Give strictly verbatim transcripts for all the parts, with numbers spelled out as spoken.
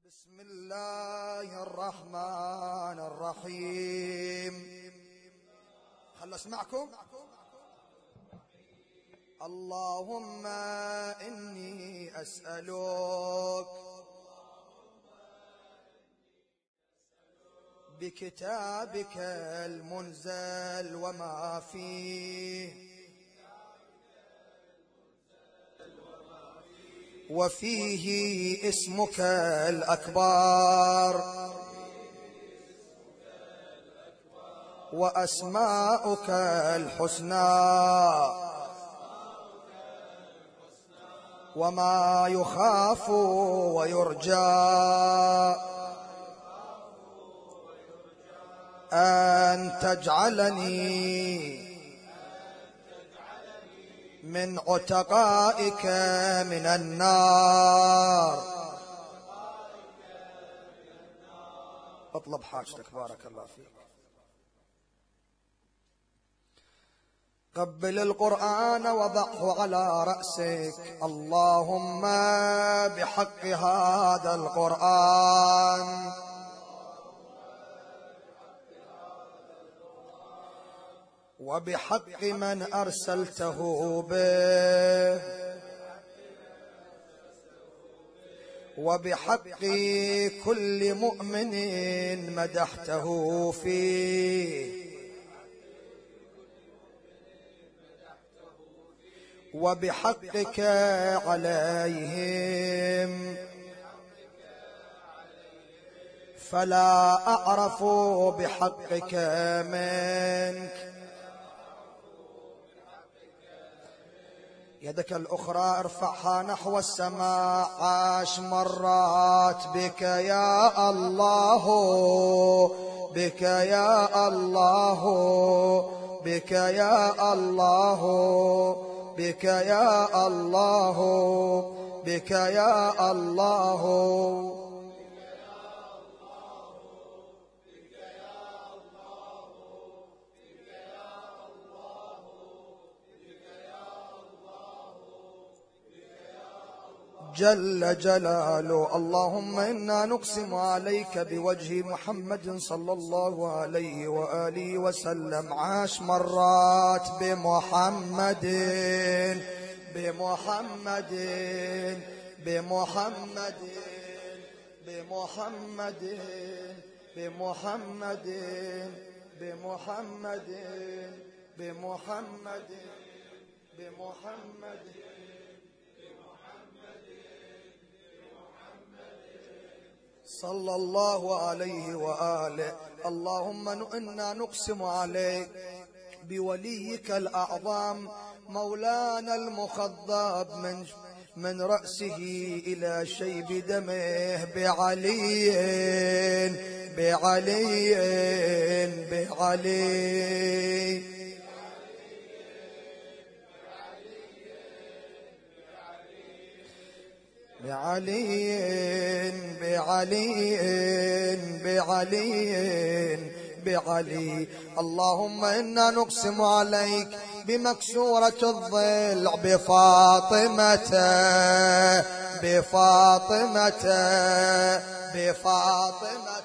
بسم الله الرحمن الرحيم. خل اسمعكم. اللهم إني أسألك بكتابك المنزل وما فيه وفيه اسمك الأكبر وأسماؤك الحسنى وما يخاف ويرجى أن تجعلني من عتقائك من النار. اطلب حاجتك بارك الله فيك. قبل القرآن وضعه على رأسك. اللهم بحق هذا القرآن وبحق من أرسلته به وبحق كل مؤمن مدحته فيه وبحقك عليهم فلا أعرف بحقك منك. يدك الأخرى ارفعها نحو السماء عاش مرات. بك يا الله بك يا الله بك يا الله بك يا الله بك يا الله جل جلاله. اللهم إنا نقسم عليك بوجه محمد صلى الله عليه وآله وسلم عاش مرات بمحمد بمحمد بمحمد بمحمد بمحمد بمحمد بمحمد بمحمد صلى الله عليه وآله. اللهم إنا نقسم عليك بوليك الأعظم مولانا المخضب من من رأسه إلى شيب دمه بعلي بعلي بعلي بعلي بعلي بعلي بعلي. اللهم إنا نقسم عليك بمكسورة الضلع بفاطمة بفاطمة بفاطمة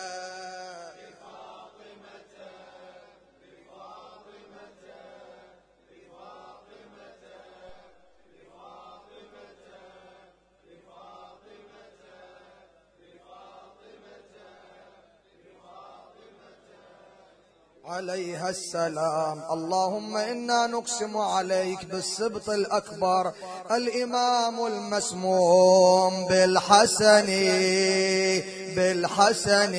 عليها السلام. اللهم إنا نقسم عليك بالسبط الأكبر الإمام المسموم بالحسن بالحسن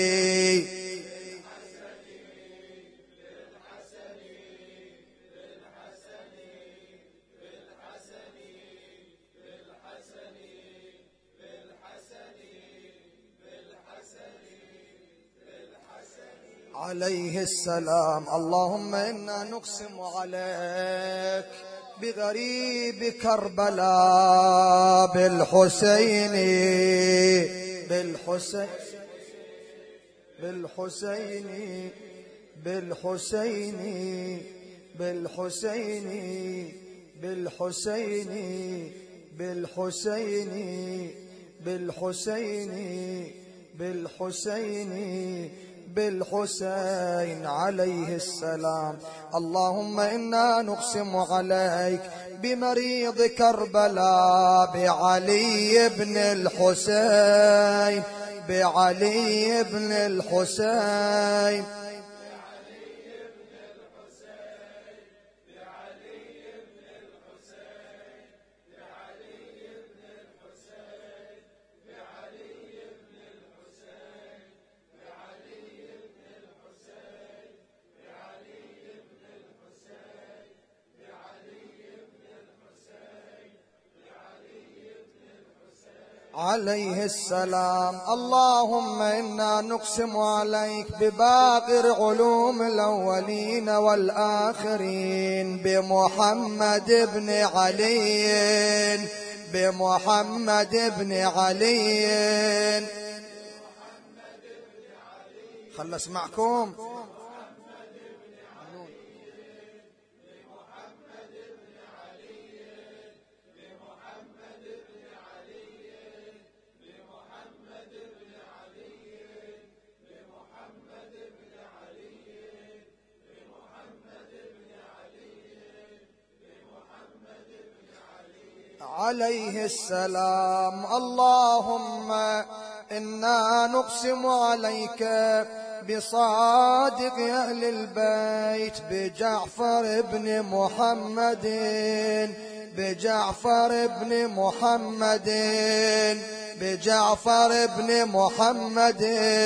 عليه السلام. اللهم إنا نقسم عليك بغريب كربلاء بالحسين بالحسين بالحسين بالحسين بالحسين بالحسين بالحسين بالحسين بالحسين بالحسين عليه السلام. اللهم إنا نقسم عليك بمريض كربلاء بعلي بن الحسين بعلي بن الحسين عليه السلام. اللهم إنا نقسم عليك بباقر علوم الأولين والآخرين بمحمد بن علي بمحمد بن علي. خل اسمعكم. عليه السلام. اللهم إنا نقسم عليك بصادق أهل البيت بجعفر بن محمد بجعفر بن محمد بجعفر بن محمد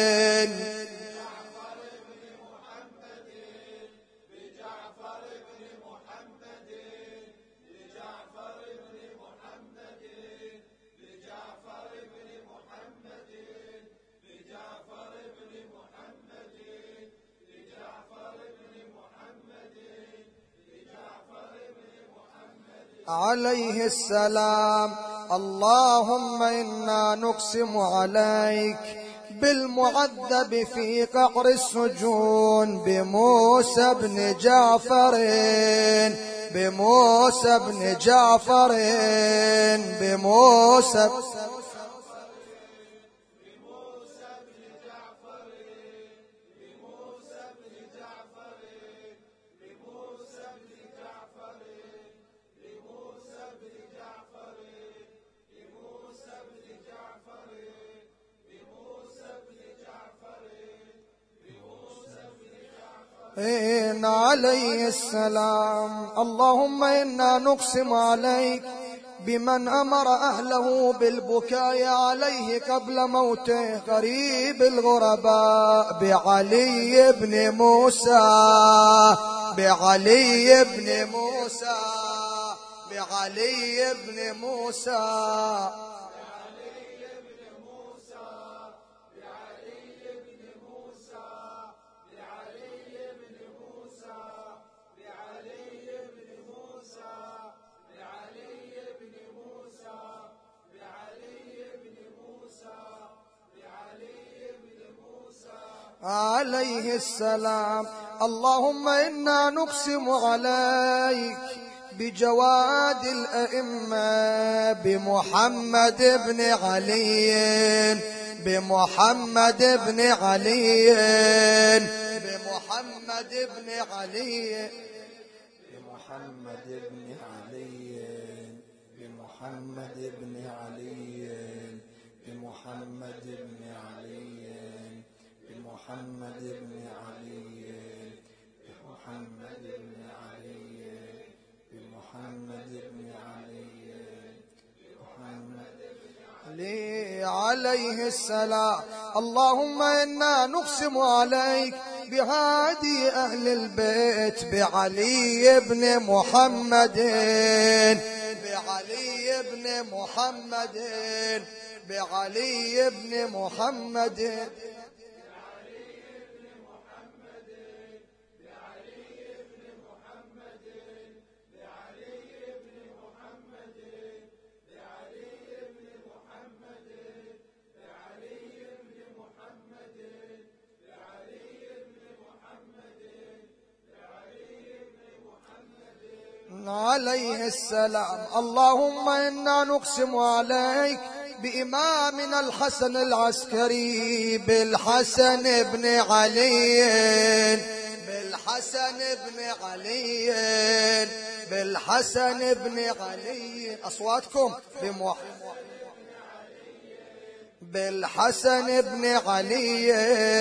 عليه السلام. اللهم إنا نقسم عليك بالمعذب في قعر السجون بموسى بن جعفر بموسى بن جعفر بموسى إن عليه السلام. اللهم إنا نقسم عليك بمن أمر أهله بالبكاء عليه قبل موته غريب الغرباء بعلي بن موسى بعلي بن موسى بعلي بن موسى عليه السلام. اللهم إنا نقسم عليك بجواد الأئمة بمحمد بن علي بمحمد بن علي بمحمد بن علي بمحمد بن علي بمحمد بن علي بمحمد بن علي بمحمد بن علي بمحمد بن علي بمحمد بن علي بمحمد علي عليه السلام. اللهم إنا نقسم عليك بهادي أهل البيت بعلي بن محمد بعلي بن محمد بعلي بن محمد عليه السلام. اللهم إنا نقسم عليك بإمامنا الحسن العسكري بالحسن بن علي بالحسن بن علي بالحسن بن علي. أصواتكم بموحد بالحسن بن علي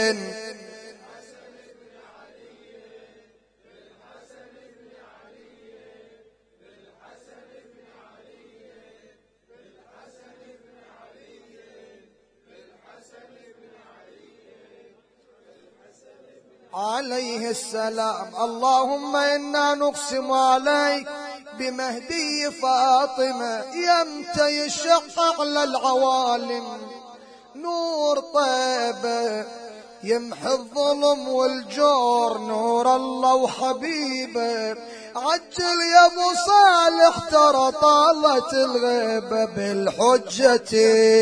عليه السلام. اللهم إنا نقسم عليك بمهدي فاطمة يمتى يشق على العوالم نور طيبة يمحي الظلم والجور نور الله وحبيبه. عجل يا ابو صالح ترى طالت الغيبة بالحجة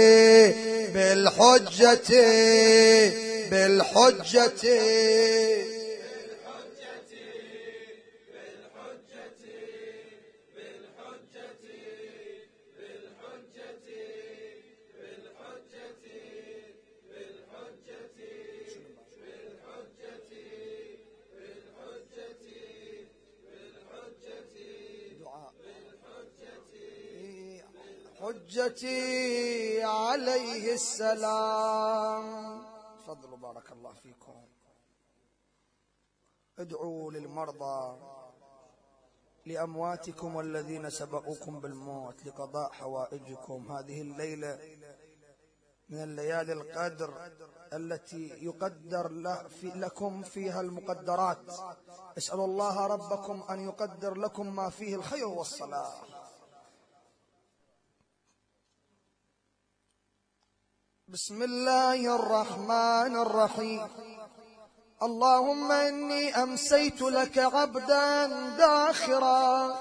بالحجة بالحجة حجتي عليه السلام. تفضلوا بارك الله فيكم. ادعوا للمرضى لأمواتكم والذين سبقوكم بالموت لقضاء حوائجكم. هذه الليلة من الليالي القدر التي يقدر لكم فيها المقدرات. اسأل الله ربكم أن يقدر لكم ما فيه الخير والصلاح. بسم الله الرحمن الرحيم. اللهم إني أمسيت لك عبدا داخرا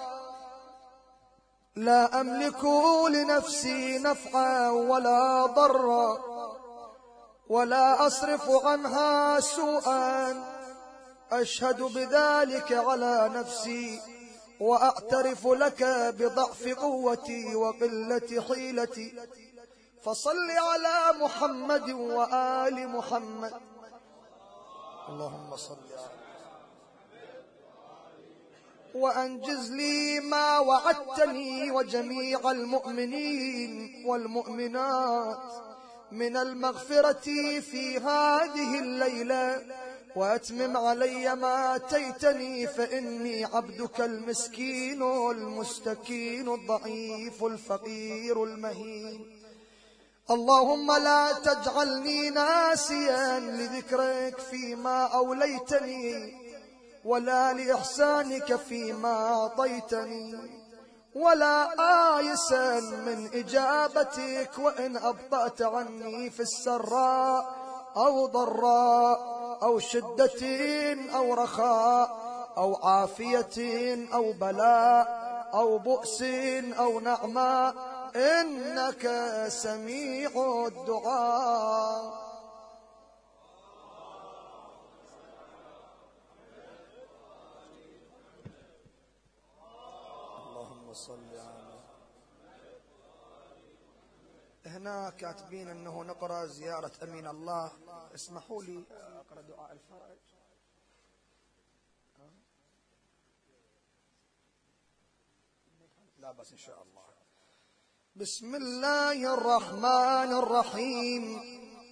لا أملك لنفسي نفعا ولا ضرا ولا أصرف عنها سوءا. أشهد بذلك على نفسي وأعترف لك بضعف قوتي وقلة حيلتي. فصل على محمد وآل محمد. اللهم صل على وأنجز لي ما وعدتني وجميع المؤمنين والمؤمنات من المغفرة في هذه الليلة وأتمم علي ما أتيتني فإني عبدك المسكين المستكين الضعيف الفقير المهين. اللهم لا تجعلني ناسيا لذكرك فيما أوليتني ولا لإحسانك فيما أعطيتني ولا آيسا من إجابتك وإن أبطأت عني في السراء أو ضراء أو شدة أو رخاء أو عافية أو بلاء أو بؤس أو نعماء إنك سميع الدعاء. اللهم صل على. هنا كاتبين أنه نقرأ زيارة أمين الله. اسمحوا لي أقرأ دعاء الفرج. لا بس إن شاء الله. بسم الله الرحمن الرحيم.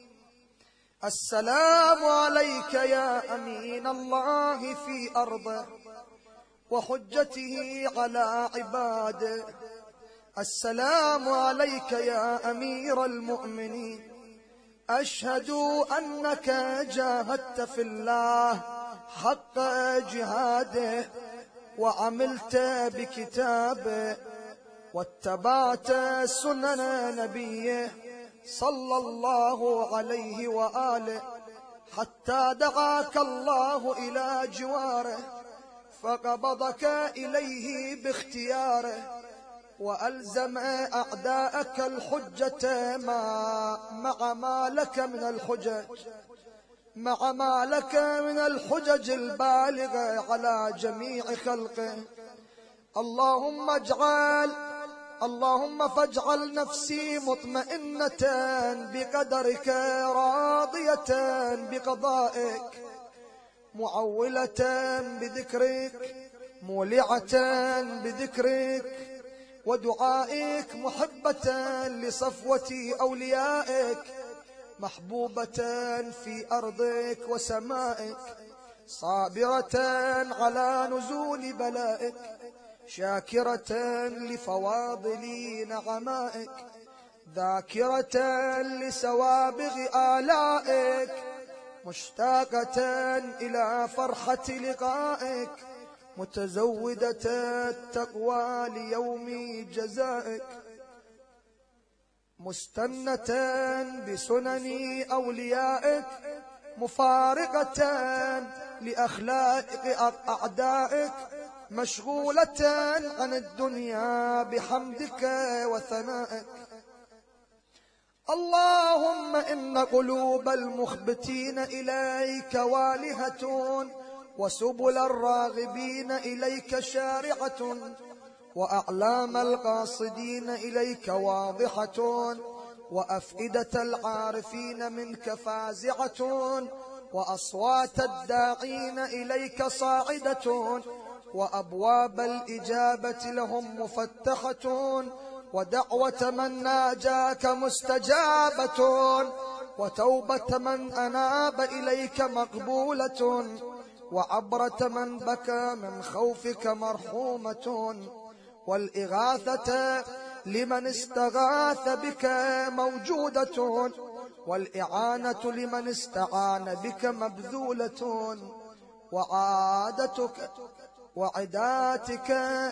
السلام عليك يا أمين الله في أرضه وحجته على عباده. السلام عليك يا أمير المؤمنين. أشهد أنك جاهدت في الله حق جهاده وعملت بكتابه واتبعت سنن نبيه صلى الله عليه وآله حتى دعاك الله إلى جواره فقبضك إليه باختياره وألزم أعداءك الحجة مع, مع ما لك من الحجج مع ما لك من الحجج البالغة على جميع خلقه. اللهم اجعل اللهم فاجعل نفسي مطمئنة بقدرك راضية بقضائك معولة بذكرك مولعة بذكرك ودعائك محبة لصفوة أوليائك محبوبة في أرضك وسمائك صابرة على نزول بلائك شاكرة لفواضل نعمائك ذاكرة لسوابغ آلائك مشتاقة إلى فرحة لقائك متزودة التقوى ليوم جزائك مستنة بسنن أوليائك مفارقة لأخلاق أعدائك مشغولة عن الدنيا بحمدك وثنائك اللهم إن قلوب المخبتين إليك والهة وسبل الراغبين إليك شارعة وأعلام القاصدين إليك واضحة وأفئدة العارفين منك فازعة وأصوات الداعين إليك صاعدة وأبواب الإجابة لهم مفتحة ودعوة من ناجاك مستجابة وتوبة من أناب إليك مقبولة وعبرة من بكى من خوفك مرحومة والإغاثة لمن استغاث بك موجودة والإعانة لمن استعان بك مبذولة وعادتك وعداتك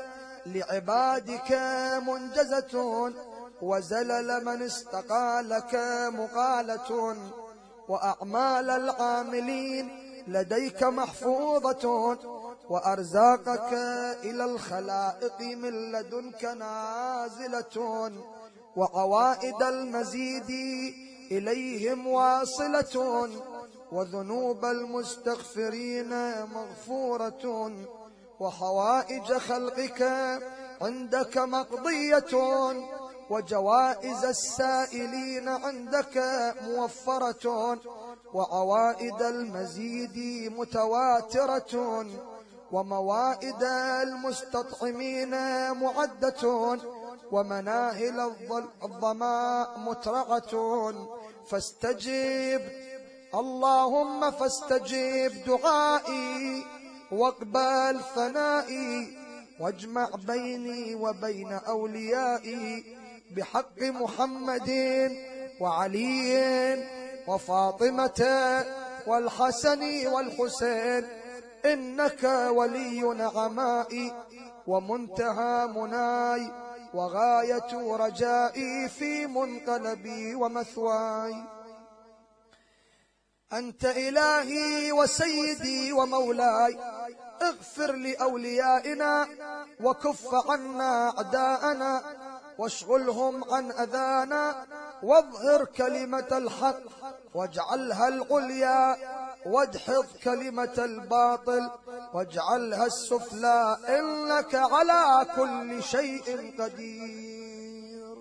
لعبادك منجزة وزلل من استقالك مقالة وأعمال العاملين لديك محفوظة وأرزاقك إلى الخلائق من لدنك نازلة وعوائد المزيد إليهم واصلة وذنوب المستغفرين مغفورة وحوائج خلقك عندك مقضية وجوائز السائلين عندك موفرة وعوائد المزيد متواترة وموائد المستطعمين معدة ومناهل الظماء مترعة فاستجب اللهم فاستجب دعائي واقبل ثنائي واجمع بيني وبين أوليائي بحق محمد وعلي وفاطمة والحسن والحسين إنك ولي نعمائي ومنتهى مناي وغاية رجائي في منقلبي ومثواي أنت إلهي وسيدي ومولاي اغفر لأوليائنا وكف عنا أعداءنا واشغلهم عن أذانا واظهر كلمة الحق واجعلها العليا وادحض كلمة الباطل واجعلها السفلى إنك على كل شيء قدير.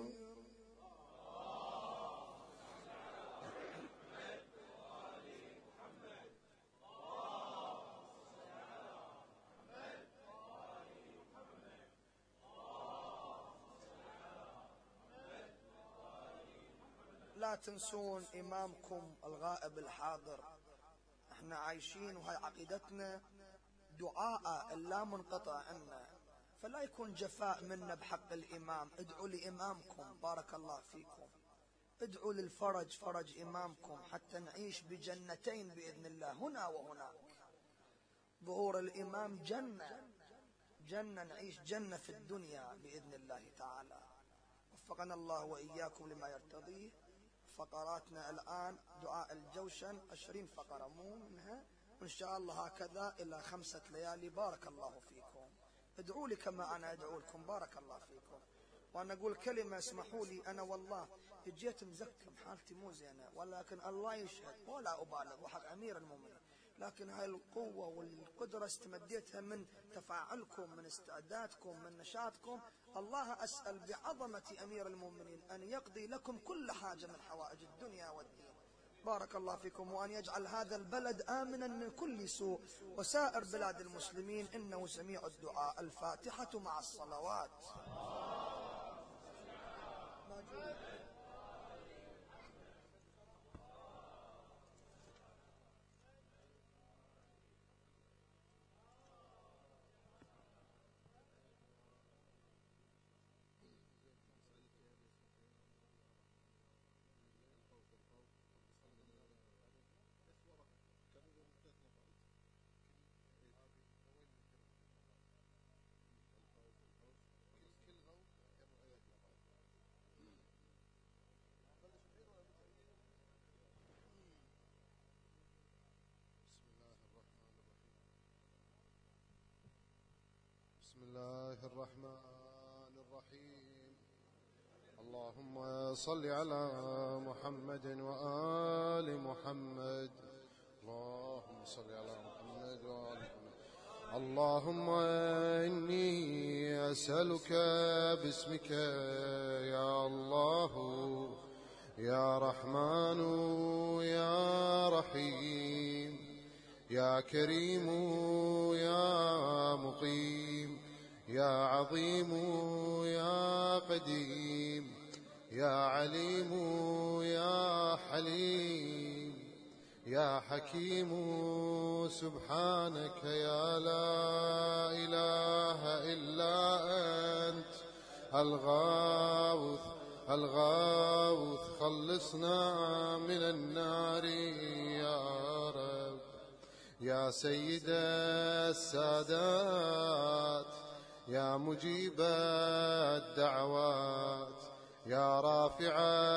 لا تنسون إمامكم الغائب الحاضر، احنا عايشين وهي عقيدتنا دعاء لا منقطع عنا، فلا يكون جفاء منا بحق الإمام. ادعوا لإمامكم بارك الله فيكم، ادعوا للفرج فرج إمامكم حتى نعيش بجنتين بإذن الله هنا وهناك. ظهور الإمام جنة جنة نعيش جنة في الدنيا بإذن الله تعالى. وفقنا الله وإياكم لما يرتضيه. فقراتنا الآن دعاء الجوشن عشرين فقرة مو منها، وإن شاء الله هكذا إلى خمسة ليالي. بارك الله فيكم، ادعوا لي كما أنا أدعو لكم بارك الله فيكم. وأنا أقول كلمة اسمحوا لي، أنا والله جيت مزكم حالتي مو زينة، ولكن الله يشهد ولا أبالغ وحق أمير المؤمنين لكن هاي القوة والقدرة استمديتها من تفاعلكم، من استعدادكم، من نشاطكم. الله أسأل بعظمة أمير المؤمنين أن يقضي لكم كل حاجة من حوائج الدنيا والدين. بارك الله فيكم، وأن يجعل هذا البلد آمنا من كل سوء وسائر بلاد المسلمين، إنه سميع الدعاء. الفاتحة مع الصلوات. بسم الله الرحمن الرحيم. اللهم صل على محمد وآل محمد. اللهم صل على محمد وآل محمد. اللهم إني أسألك باسمك يا الله يا رحمن يا رحيم يا كريم يا مقيم يا عظيم يا قديم يا عليم يا حليم يا حكيم سبحانك يا لا إله إلا أنت الغوث الغوث خلصنا من النار يا رب. يا سيد السادات يا مجيب الدعوات يا رافع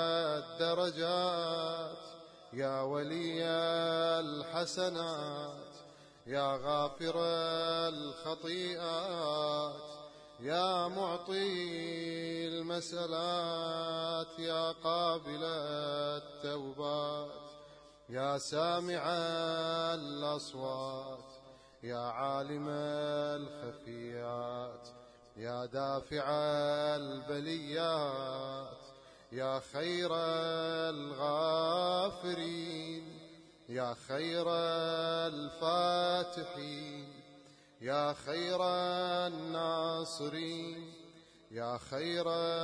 الدرجات يا ولي الحسنات يا غافر الخطيئات يا معطي المسألات يا قابل التوبات يا سامع الأصوات يا عالم الخفيات يا دافع البليات يا خير الغافرين يا خير الفاتحين يا خير الناصرين يا خير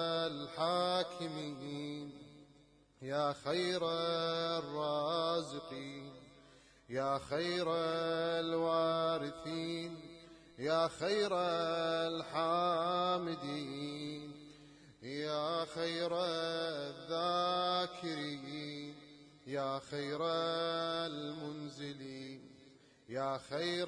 الحاكمين يا خير الرازقين يا خير الوارثين يا خير الحامدين يا خير الذاكرين يا خير المنزلين يا خير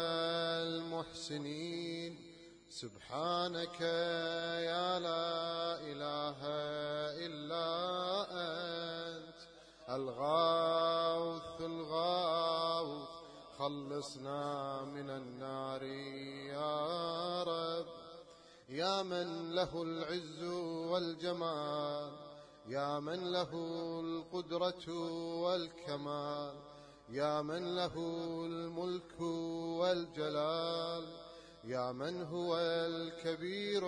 المحسنين. سبحانك يا لا إله إلا أنت الغوث الغوث خلصنا من النار يا رب. يا من له العز والجمال يا من له القدرة والكمال يا من له الملك والجلال يا من هو الكبير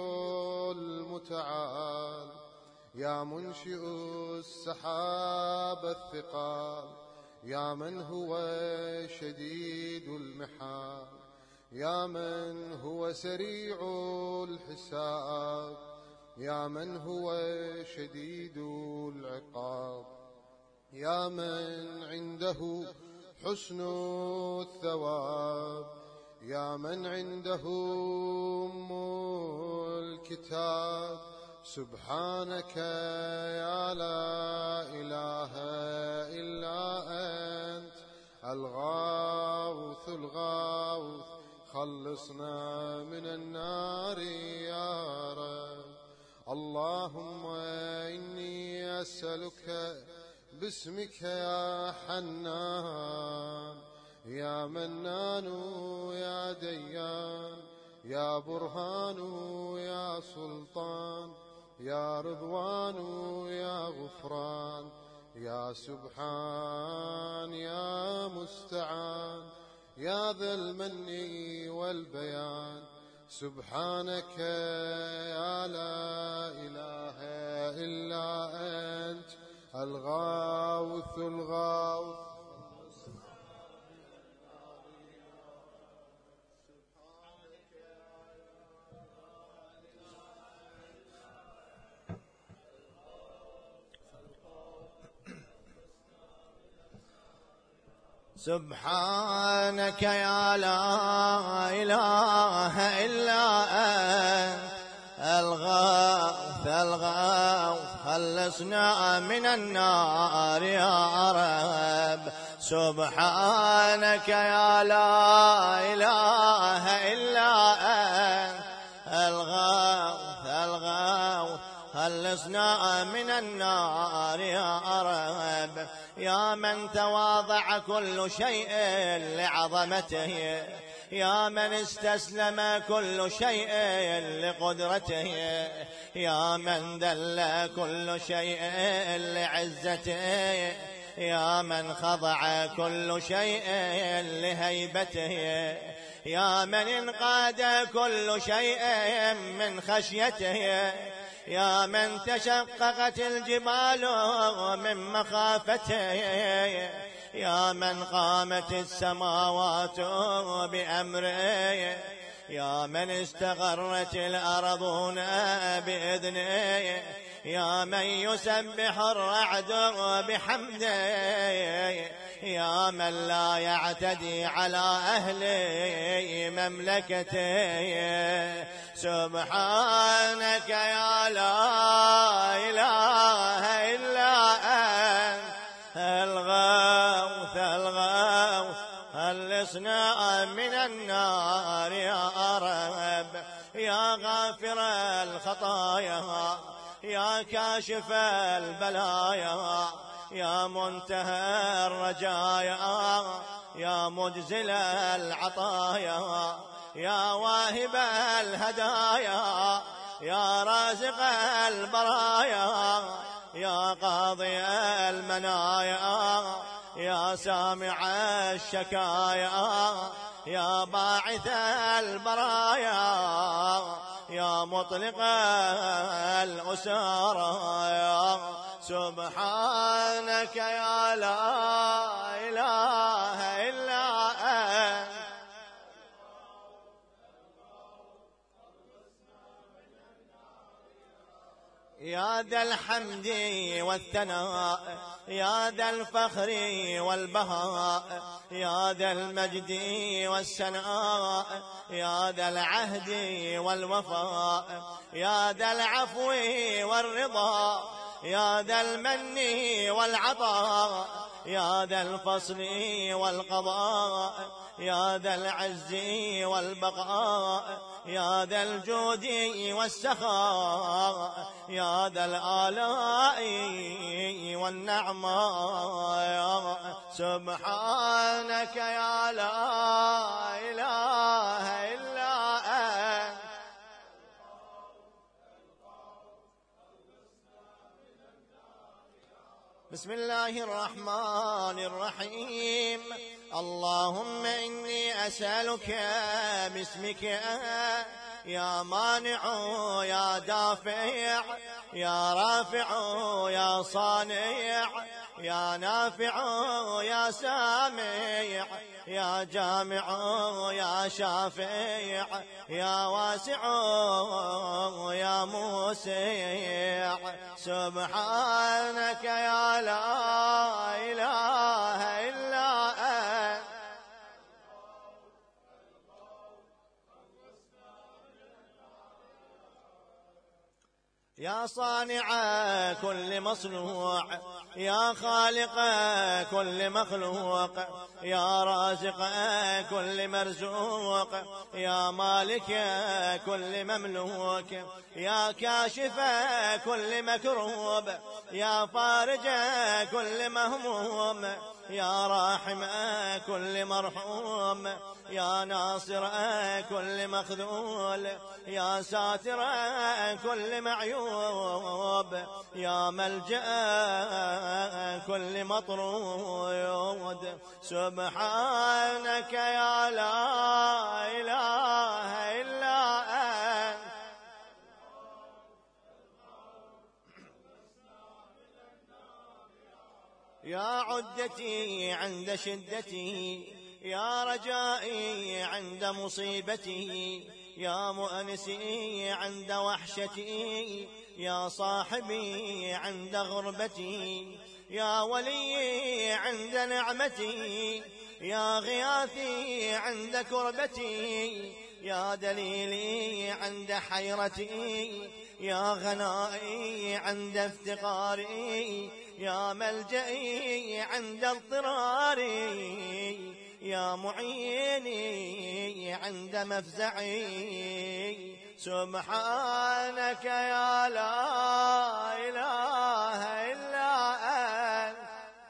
المتعال يا منشئ السحاب الثقال يا من هو شديد المحال يا من هو سريع الحساب يا من هو شديد العقاب يا من عنده حسن الثواب يا من عنده أم الكتاب. سبحانك يا لا إله إلا أنت الغوث الغوث خلصنا من النار يا رب. اللهم إني أسألك باسمك يا حنان يا منان يا ديان يا برهان يا سلطان يا رضوان يا غفران يا سبحان يا مستعان يا ذا المن والبيان. سبحانك يا لا إله إلا أنت الغوث الغوث. سبحانك يا لا إله إلا أنت الغوث الغوث خلصنا من النار يا رب. سبحانك يا لا إله إلا أنت الغوث الغوث خلصنا من النار يا رب. يا من تواضع كل شيء لعظمته، يا من استسلم كل شيء لقدرته، يا من ذل كل شيء لعزته، يا من خضع كل شيء لهيبته، يا من انقاد كل شيء من خشيته، يا من تشققت الجبال من مخافته، يا من قامت السماوات بأمره، يا من استغرت الأرضون بإذنه، يا من يسبح الرعد بحمده، يا من لا يعتدي على أهل مملكته. سبحانك يا لا إله إلا أنت الغوث الغوث خلصنا من النار يا رب. يا غافر الخطايا يا كاشف البلايا يا منتهى الرجايا يا مجزل العطايا يا واهب الهدايا يا رازق البرايا يا قاضي المنايا يا سامع الشكايا يا باعث البرايا يا مطلق الأسارى. سبحانك يا لا إله إلا أنت يا ذا الحمد والثناء يا ذا الفخر والبهاء يا ذا المجد والسناء يا ذا العهد والوفاء يا ذا العفو والرضا يا ذا المن والعطاء يا ذا الفصل والقضاء يا ذا العز والبقاء يا ذا الجود والسخاء يا ذا الآلاء والنعماء. سبحانك يا لا إله إلا أنت بسم الله الرحمن الرحيم. اللهم إني أسألك باسمك يا مانع يا دافع يا رافع يا صانع يا نافع يا سامع يا جامع يا شافع يا واسع يا موسع. سبحانك يا لا إله إلا أنت يا صانع كل مصنوع يا خالق كل مخلوق يا رازق كل مرزوق يا مالك كل مملوك يا كاشف كل مكروب يا فارج كل مهموم يا راحم كل مرحوم يا ناصر كل مخذول يا ساتر كل معيوب الغيوب يا ملجأ كل مطرود سبحانك يا لا إله إلا أنت يا عدتي عند شدتي يا رجائي عند مصيبتي يا مؤنسي عند وحشتي يا صاحبي عند غربتي يا ولي عند نعمتي يا غياثي عند كربتي يا دليلي عند حيرتي يا غنائي عند افتقاري يا ملجئي عند اضطراري يا معيني عند مفزعي سبحانك يا لا إله إلا أنت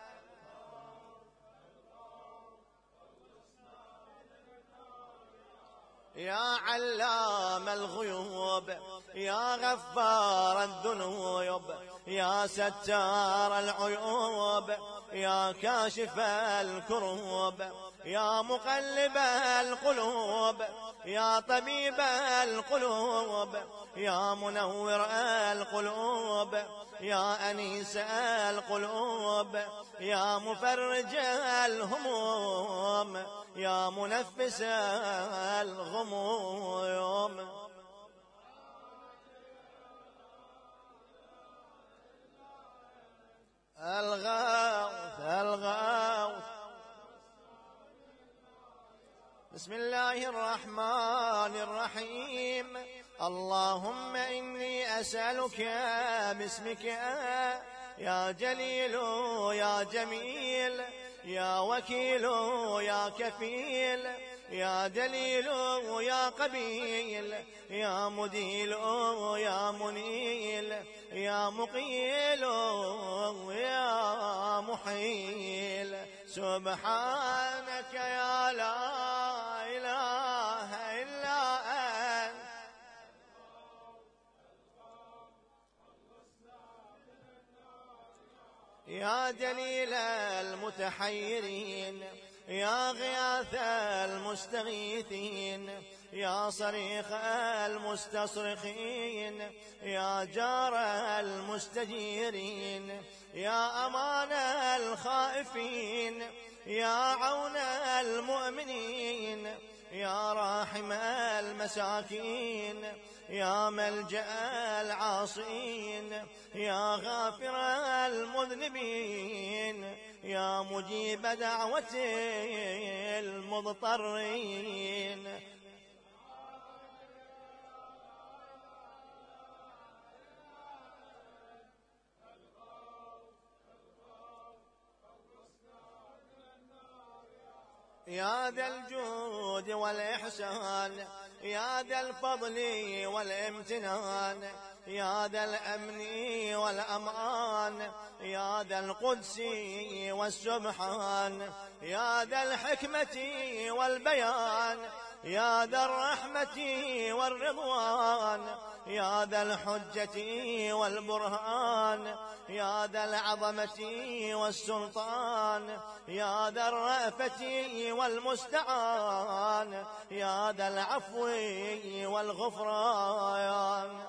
يا علام الغيوب يا غفار الذنوب يا ستار العيوب يا كاشف الكروب يا مقلب القلوب يا طبيب القلوب يا منور القلوب يا أنيس القلوب يا مفرج الهموم يا منفس الغموم الغوث الغوث بسم الله الرحمن الرحيم اللهم إني أسألك باسمك يا جليل يا جميل يا وكيل يا كفيل يا دليل يا قبيل يا مديل يا منيل يا مقيل يا محيل سبحانك يا لا إله إلا أنت يا دليل المتحيرين يا غياث المستغيثين يا صريخ المستصرخين يا جار المستجيرين يا أمان الخائفين يا عون المؤمنين يا راحم المساكين يا ملجأ العاصين يا غافر المذنبين يا مجيب دعوة المضطرين يا ذا الجود والإحسان يا ذا الفضل والامتنان يا ذا الأمن والأمان يا ذا القدس والسبحان يا ذا الحكمة والبيان يا ذا الرحمة والرضوان يا ذا الحجة والبرهان يا ذا العظمة والسلطان يا ذا الرأفة والمستعان يا ذا العفو والغفران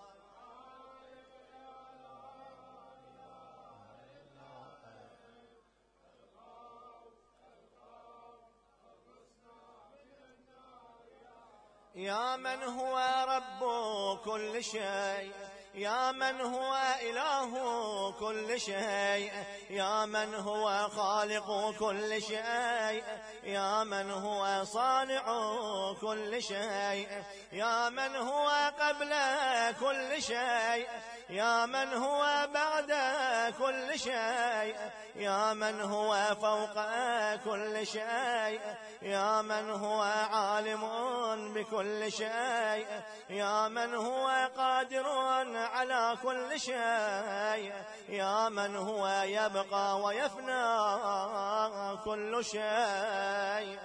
يا من هو رب كل شيء يا من هو إله كل شيء يا من هو خالق كل شيء يا من هو صانع كل شيء يا من هو قبل كل شيء يا من هو بعد كل شيء يا من هو فوق كل شيء يا من هو عالم بكل شيء يا من هو قادر على كل شيء يا من هو يبقى ويفنى كل شيء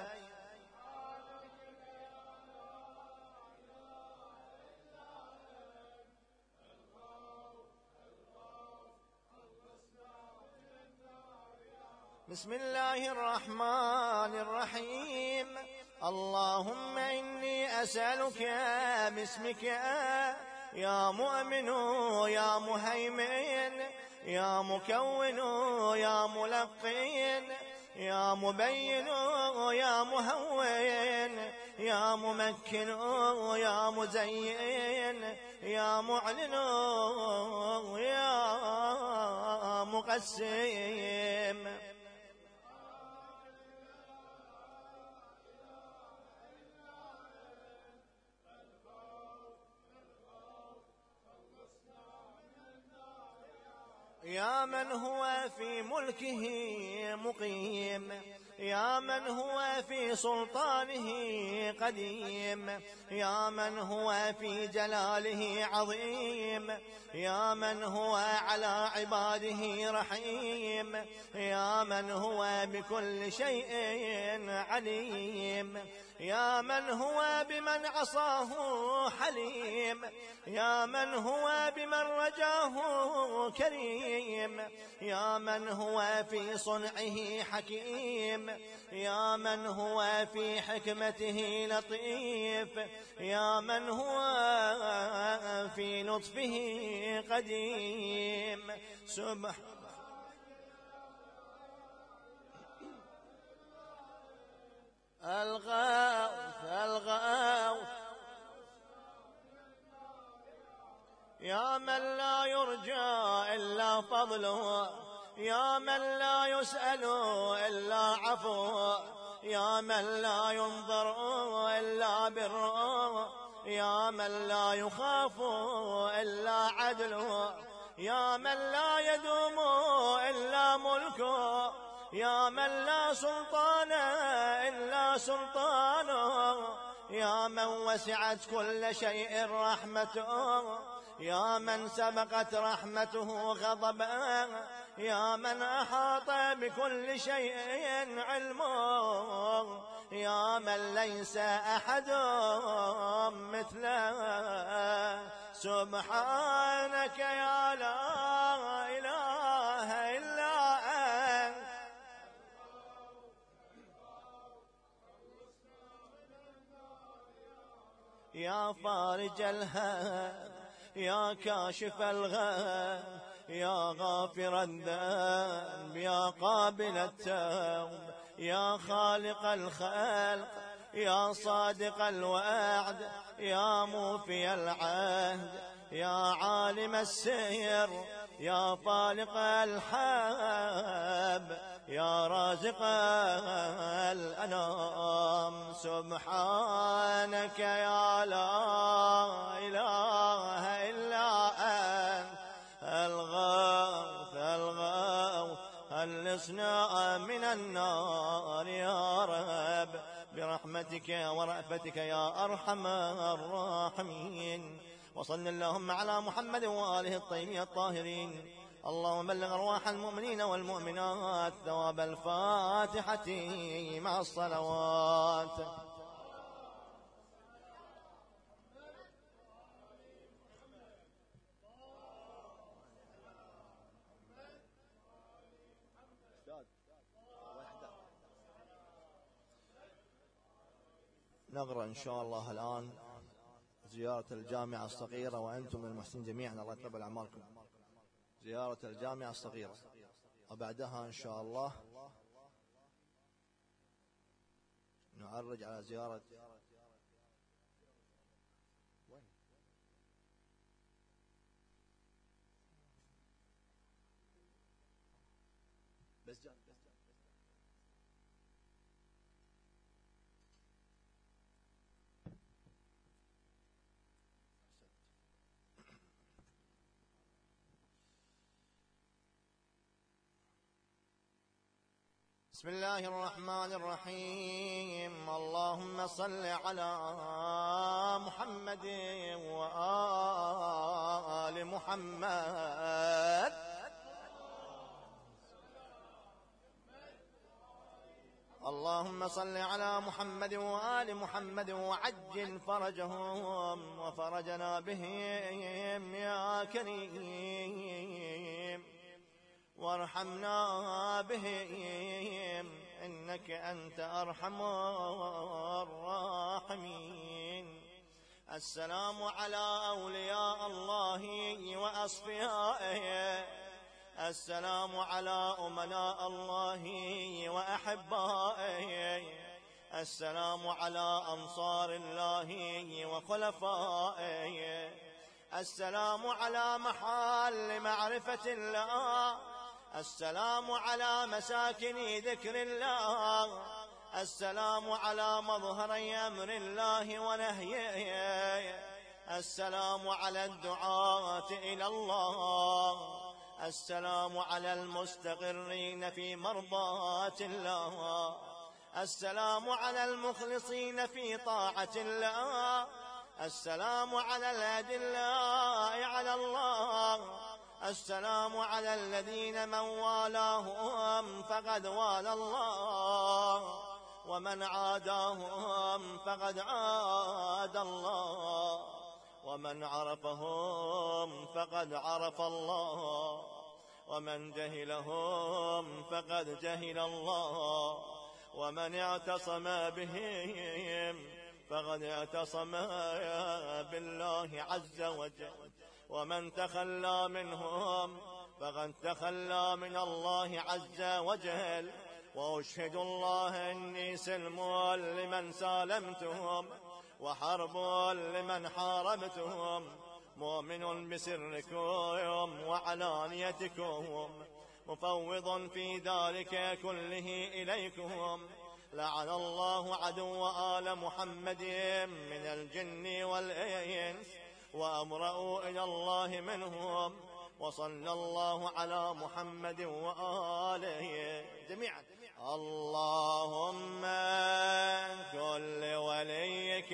بسم الله الرحمن الرحيم. اللهم إني أسألك باسمك يا مؤمن يا مهيمن يا مكون يا ملقين يا مبين يا مهون يا ممكن يا مزين يا معلن يا مقسم. يا من هو في ملكه مقيم يا من هو في سلطانه قديم يا من هو في جلاله عظيم يا من هو على عباده رحيم يا من هو بكل شيء عليم يا من هو بمن عصاه حليم يا من هو بمن رجاه كريم يا من هو في صنعه حكيم يا من هو في حكمته لطيف يا من هو في لطفه قديم. سبحان الغوث الغوث يا من لا يرجى إلا فضله يا من لا يسأل إلا عفوه يا من لا ينظر إلا بره يا من لا يخاف إلا عدله يا من لا يدوم إلا ملكه يا من لا سلطان إلا سلطانه يا من وسعت كل شيء رحمته يا من سبقت رحمته غضبا يا من أحاط بكل شيء علمه يا من ليس أحد مثله. سبحانك يا لا إله إلا أنت يا فارج الهم يا كاشف الغم يا غافر الذنب يا قابل التوب يا خالق الخلق يا صادق الوعد يا موفي العهد يا عالم السير يا فالق الحب يا رازق الأنام. سبحانك يا لا إله إلا أنت الغوث الغوث خلصنا من النار يا رب برحمتك ورأفتك يا أرحم الراحمين. وصل اللهم على محمد وآله الطيبين الطاهرين. اللهم بلغ أرواح المؤمنين والمؤمنات ثواب الفاتحة مع الصلوات. نقرأ إن شاء الله الآن زيارة الجامعة الصغيرة وأنتم المحسنين جميعا الله يتقبل أعمالكم. زيارة الجامعة الصغيرة وبعدها إن شاء الله نعرج على زيارة بس جان بسم الله الرحمن الرحيم. اللهم صل على محمد وآل محمد. اللهم صل على محمد وآل محمد وعجل فرجهم وفرجنا بهم يا كريم. وارحمنا بهم إنك أنت أرحم الراحمين. السلام على أولياء الله وأصفيائه، السلام على أمناء الله وأحبائه، السلام على أنصار الله وخلفائه، السلام على محل معرفة الله، السلام على مساكن ذكر الله، السلام على مظهري أمر الله ونهيه، السلام على الدعاة إلى الله، السلام على المستقرين في مرضاة الله، السلام على المخلصين في طاعة الله، السلام على الأدلاء على الله، السلام على الذين من والاهم فقد والى الله، ومن عاداهم فقد عاد الله، ومن عرفهم فقد عرف الله، ومن جهلهم فقد جهل الله، ومن اعتصم بهم فقد اعتصم بالله عز وجل، ومن تخلى منهم فقد تخلى من الله عز وجل. وأشهد الله إني سلم لمن سالمتهم وحرب لمن حاربتهم، مؤمن بسركم وعلانيتكم، مفوض في ذلك كله إليكم. لعن الله عدو آل محمد من الجن والإنس وأمرأوا إلى الله منهم، وصلى الله على محمد وآله جميعا. اللهم كل وليك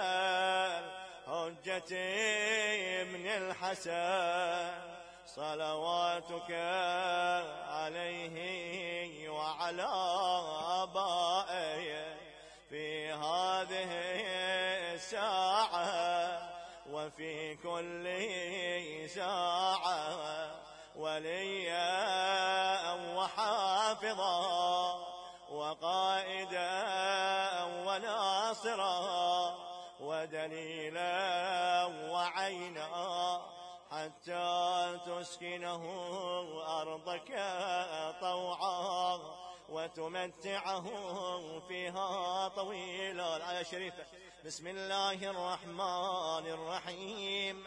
حجتي من الحسن صلواتك عليه وعلى آبائه في هذه الساعة وفي كل ساعة، وليا وحافظا وقائدا وناصرا ودليلا وعينا، حتى تسكنه أرضك طوعا وتمتعه فيها طويلا. الآية الشريفة. بسم الله الرحمن الرحيم.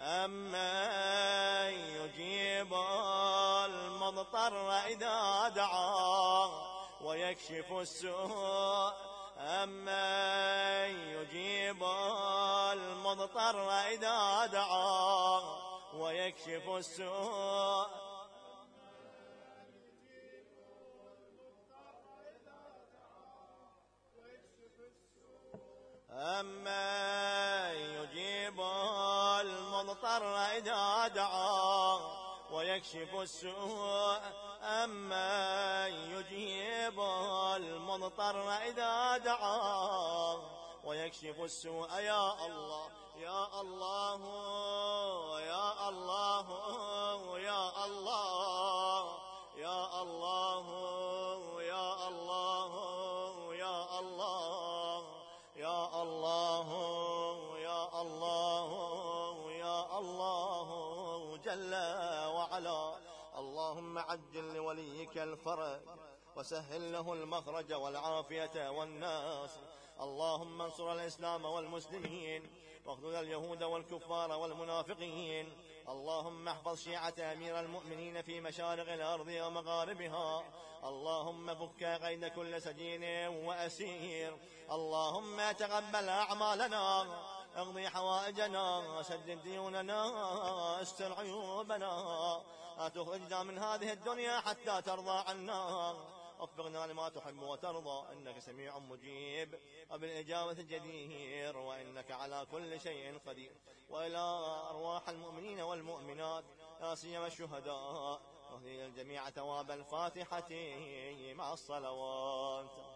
أمن يجيب المضطر إذا دعاه ويكشف السوء، أمن يجيب المضطر إذا دعاه ويكشف السوء، أمن يجيب المضطر إذا دعاه ويكشف السوء، أمن يجيب المضطر إذا دعاه ويكشف السوء. يا الله يا الله يا الله يا الله يا الله يا الله يا الله يا الله يا الله يا الله جل وعلا. اللهم عجل لوليك الفرج وسهل له المخرج والعافية والناصر. اللهم انصر الإسلام والمسلمين واخذل اليهود والكفار والمنافقين. اللهم احفظ شيعة أمير المؤمنين في مشارق الأرض ومغاربها. اللهم فك قيد كل سجين وأسير. اللهم تقبل أعمالنا، اقضي حوائجنا، سدد ديوننا، استر عيوبنا، لا تخرجنا من هذه الدنيا حتى ترضى عنا. وفقنا لما تحب وترضى، إنك سميع مجيب وبالإجابة جدير، وإنك على كل شيء قدير. وإلى أرواح المؤمنين والمؤمنات لا سيما الشهداء، واهدنا الجميع ثواب الفاتحة مع الصلوات.